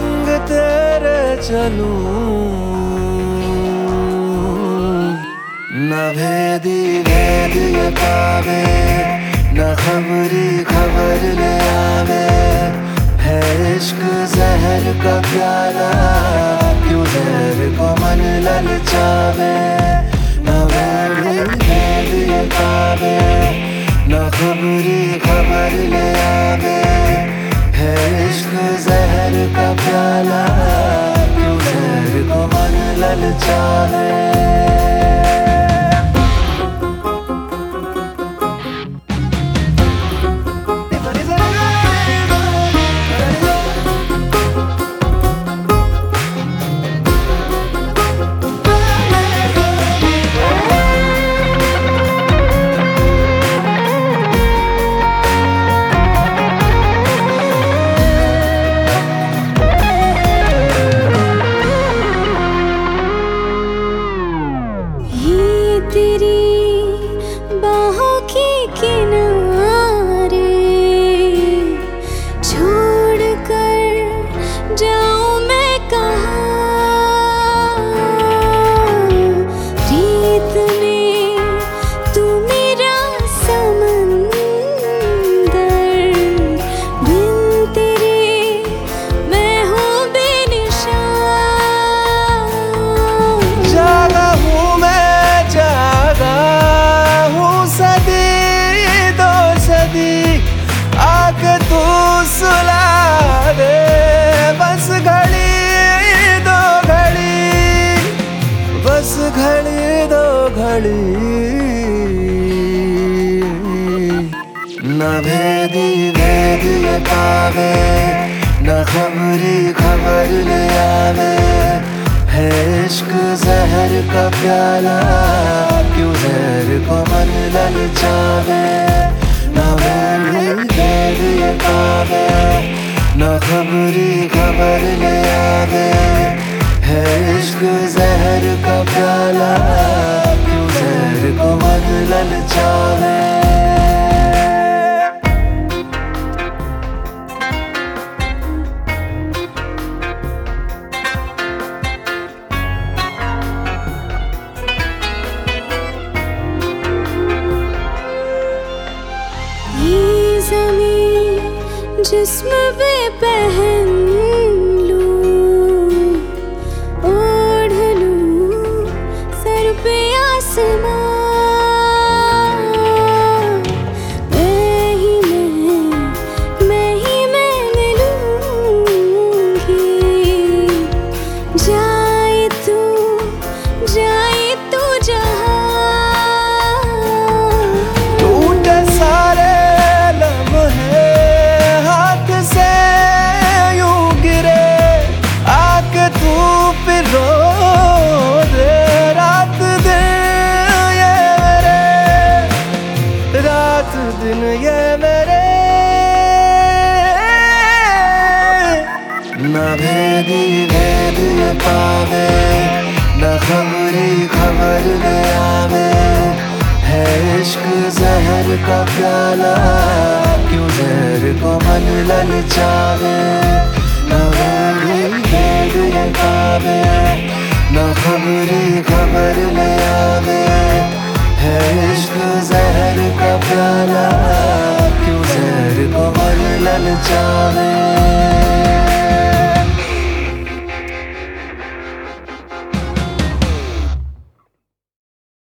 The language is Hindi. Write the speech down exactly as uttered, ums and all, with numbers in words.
संग तेरे चलूं, न भेदी भेद ये पावे, न खबरी खबर ले आवे। है इश्क जहर का प्याला, क्यों जहर को मन ललचावे। न भेदी भेद ये पावे, न खबरी खबर ले आवे। है इश्क जहर का प्याला, क्यों जहर को मन ललचावे। तेरी बाहों के किनारे छोड़ कर जाऊं मैं कहाँ। रीत में तू मेरा समंदर, बिन तेरे मैं हूँ बेनिशान। जागा हूँ मैं, जागा हूँ सदी दो सदी, आके तू सुला दे बस घड़ी दो घड़ी, बस घड़ी दो घड़ी। न भेदी भेद ये पावे, न खबरी खबर ले आवे। है इश्क जहर का प्याला, क्यों जहर को मन ललचावे। न भेदी भेद ये पावे, न खबरी खबर ले आवे। है इश्क जहर का प्याला, क्यों जहर को मन ललचावे। जिस्म पे पहन लूं, ओढ़ लूं सर पे आसमां। मैं ही मैं, मैं ही मैं मिलूंगी। जाए तू, जाए तू जहां। टूटे सारे लम्हे हाथ से यूं गिरे, आके तू पिरो दे रात दिन ये मेरे, रात दिन ये मेरे। न भेदी भेद ये पावे, न खबरी खबर ले आवे। है इश्क जहर का प्याला, क्यों जहर को मन ललचावे। न भेदी भेद ये पावे, न खबरी खबर ले आवे। है इश्क जहर का प्याला, क्यों जहर को मन ललचावे।